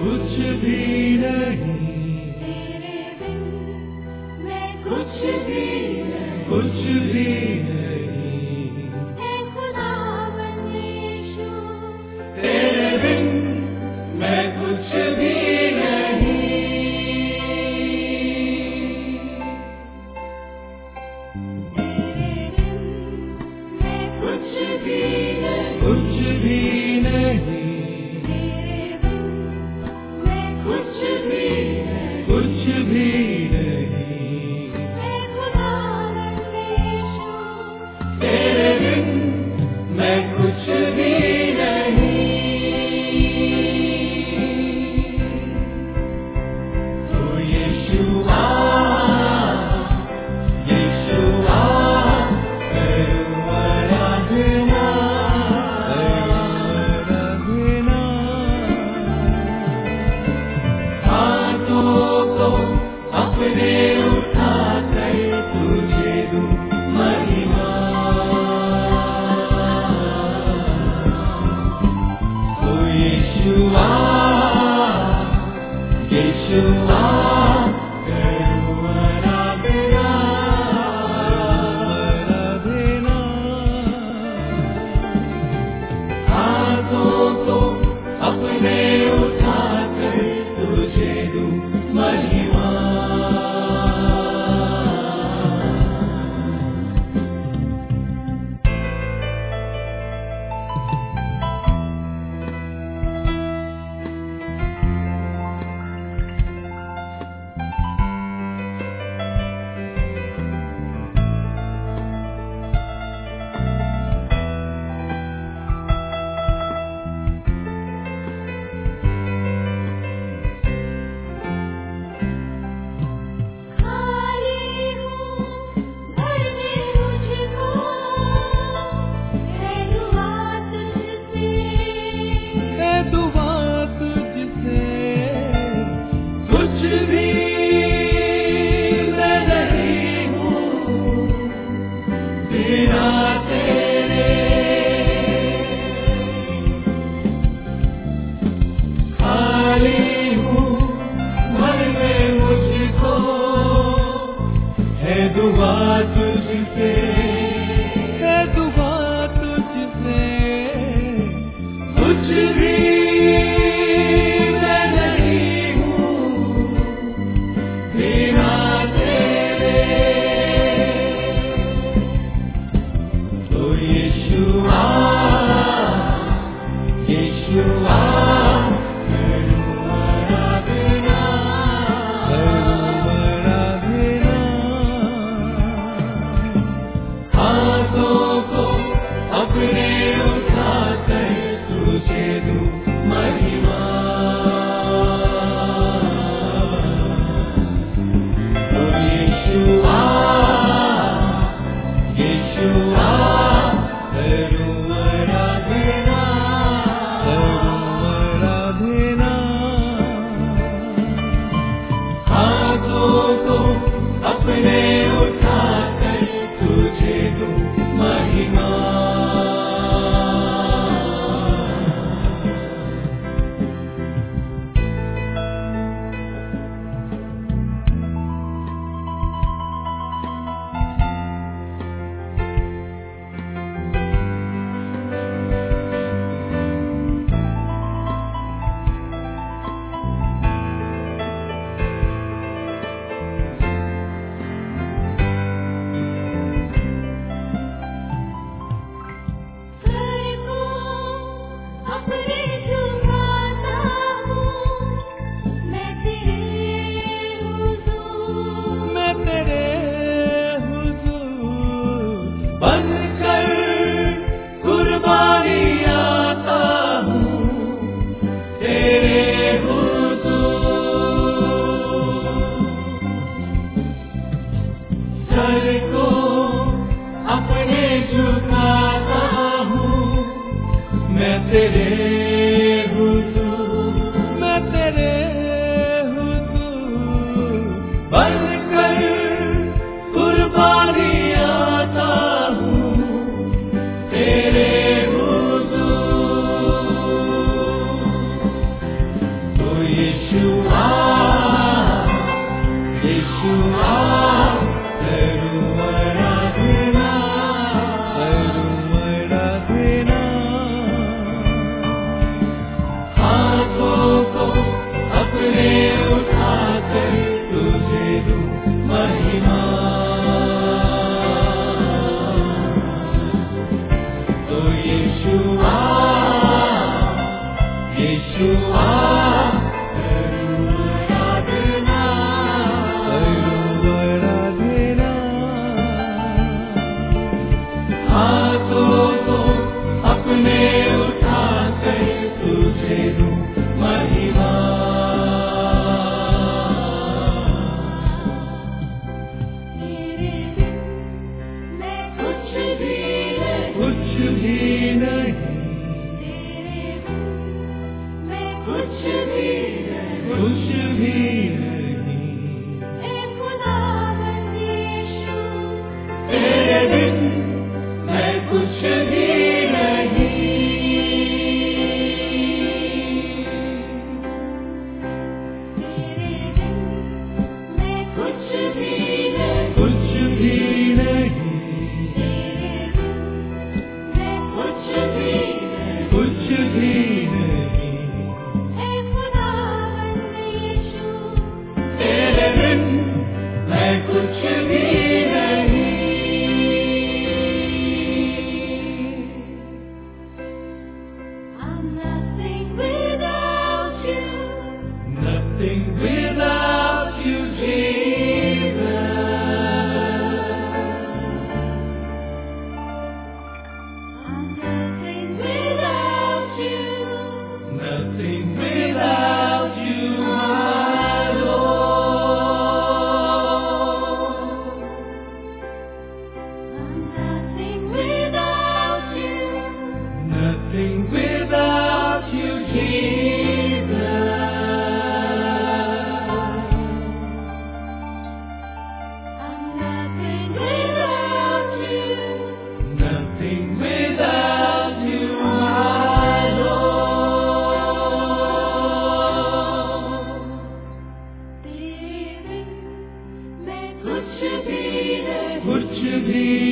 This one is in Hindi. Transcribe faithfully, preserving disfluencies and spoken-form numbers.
कुछ भी नहीं, तेरे बिन मैं कुछ भी नहीं, कुछ भी नहीं, हे खुदावन यीशु, तेरे बिन मैं कुछ भी नहीं। तेरे बिन मैं कुछ भी नहीं, कुछ भी नहीं, तेरे बिन मैं कुछ भी नहीं, कुछ भी नहीं, हे खुदावन यीशु, तेरे बिन मैं कुछ भी नहीं। ओ यीशुआ, यीशुआ, करूं आराधना, करूं आराधना। हाथों को अपने उठाकर तुझे दूं महिमा। ओ यीशुआ, यीशुआ, करूं आराधना, आराधना। हाथों को अपने उठाकर तुझे दूं महिमा। कुछ भी नहीं। ए खुदावंद यीशु, तेरे बिन मैं कुछ भी नहीं। तेरे बिन मैं कुछ भी नहीं। कुछ भी नहीं। तेरे बिन मैं कुछ भी नहीं। कुछ भी नहीं। ए खुदावंद यीशु, तेरे बिन मैं कुछ भी नहीं। I'm nothing without you. Nothing without you, Jesus. I'm nothing without you. Nothing without you, my Lord. I'm nothing without you. Nothing without you, Jesus. I'm nothing without you. Nothing without you, my Lord. तेरे बिन मैं कुछ भी नहीं। कुछ भी